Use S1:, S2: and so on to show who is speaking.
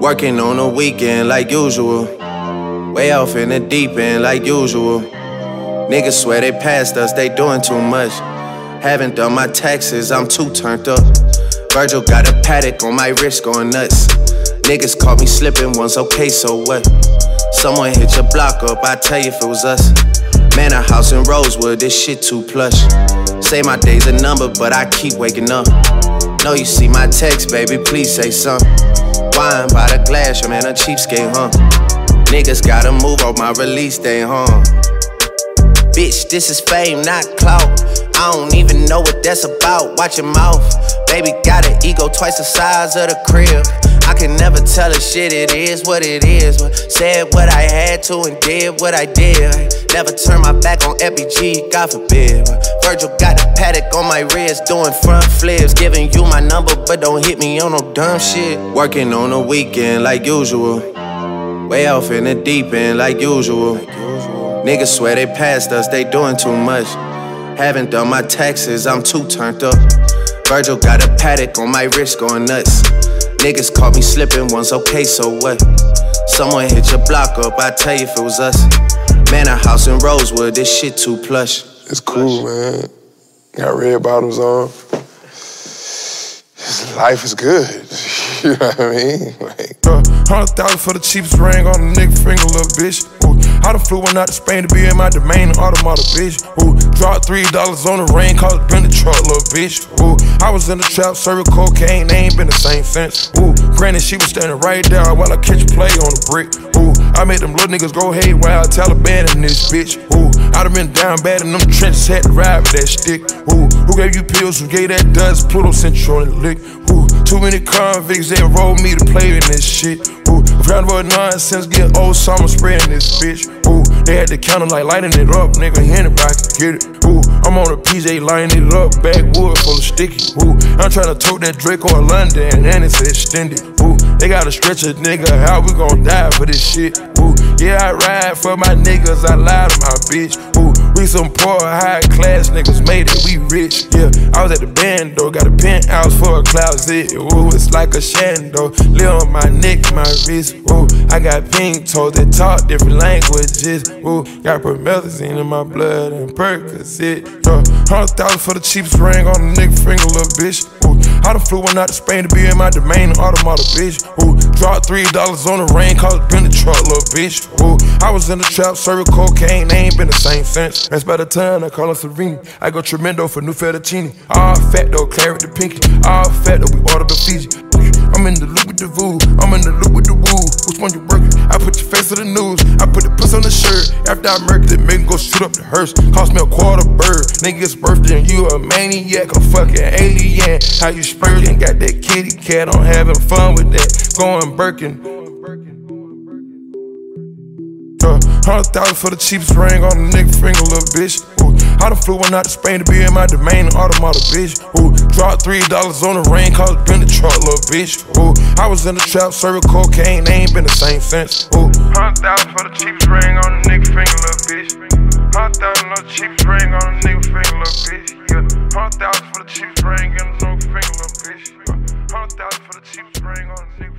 S1: Working on the weekend like usual. Way off in the deep end like usual. Niggas swear they passed us, they doing too much. Haven't done my taxes, I'm too turned up. Virgil got a paddock on my wrist going nuts. Niggas caught me slipping once, okay, so what? Someone hit your block up, I tell you if it was us. Man, a house in Rosewood, this shit too plush. Say my day's a number, but I keep waking up. Know you see my text, baby, please say something. Wine by the glass, your man a cheapskate, huh? Niggas gotta move on my release day, huh? Bitch, this is fame, not clout. I don't even know what that's about, watch your mouth. Baby got an ego twice the size of the crib. I can never tell a shit, it is what it is. But said what I had to and did what I did. Never turn my back on FBG, God forbid. But Virgil got a paddock on my wrist, doing front flips. Giving you my number, but don't hit me on no dumb shit. Working on the weekend like usual. Way off in the deep end like usual. Niggas swear they passed us, they doing too much. Haven't done my taxes, I'm too turned up. Virgil got a paddock on my wrist going nuts. Niggas caught me slipping once, okay, so what? Someone hit your block up, I tell you if it was us. Man, a house in Rosewood, this shit too plush.
S2: It's cool, man. Got red bottoms on. Life is good. You know what I mean? Like,
S3: 100,000 for the cheapest ring on the nigga finger, little bitch. Ooh, I done flew one out to Spain to be in my domain, automata, bitch. Ooh, dropped $3 on the ring, called it been the truck, little bitch. Ooh, I was in the trap, serving cocaine, they ain't been the same since. Ooh, granted, she was standing right there while I catch a play on the brick. Ooh, I made them little niggas go haywire, Taliban in this bitch. Ooh, I done been down bad in them trenches, had to ride with that stick. Ooh, who gave you pills, who gave that dust? Pluto sent you on the lick. Ooh, too many convicts, they rolled me to play in this shit. Ooh, round about nonsense, get old summer spraying this bitch. Ooh, they had the counter like lighting it up, nigga, anybody can get it. Ooh, I'm on a PJ lighting it up, backwood full of sticky. Ooh, I'm tryna tote that Draco in London, and it's extended. Ooh, they gotta stretch a nigga, how we gon' die for this shit? Ooh, yeah, I ride for my niggas, I lie to my bitch. Ooh, we some poor, high class niggas made it, we rich. Yeah, I was at the band though, got a penthouse for a closet. Ooh, it's like a shando, live on my neck, my wrist. Ooh, I got pink toes that talk different languages. Ooh, got promethazine in my blood and Percocet. 100,000 for the cheapest ring on the nigga finger, little bitch. Ooh, I done flew one out to Spain to be in my domain, automata, bitch. Ooh, dropped $3 on the ring, called it been the truck, little bitch. Ooh, I was in the trap, serving cocaine, they ain't been the same since. That's by the time I call her Serene. I go tremendo for new fettuccine. All fat though, claret the pinky. All fat though, we order the Fiji. I'm in the loop with the voo, I'm in the loop with the woo. Which one you working? I put your face to the news, I put the puss on the shirt. After I murked it, make him go shoot up the hearse. Cost me a quarter bird, nigga's birthday and you a maniac, a fucking alien. How you spurting, got that kitty cat, I'm having fun with that. Going Birkin. 100,000 for the cheapest ring on the nigga finger, little bitch. Ooh, I done flew one out to Spain to be in my domain, automata, bitch. Ooh, dropped $3 on the ring, called it been the truck, little bitch. Ooh, I was in the trap, serving cocaine, they ain't been the same since. Ooh, 100,000 for the cheapest ring on the nigga finger, little bitch. 100,000 for the cheapest ring on the nigga finger, little bitch. Yeah, 100,000 for the cheapest ring on the nigga finger, little bitch. 100,000 for the cheapest ring on the nigga.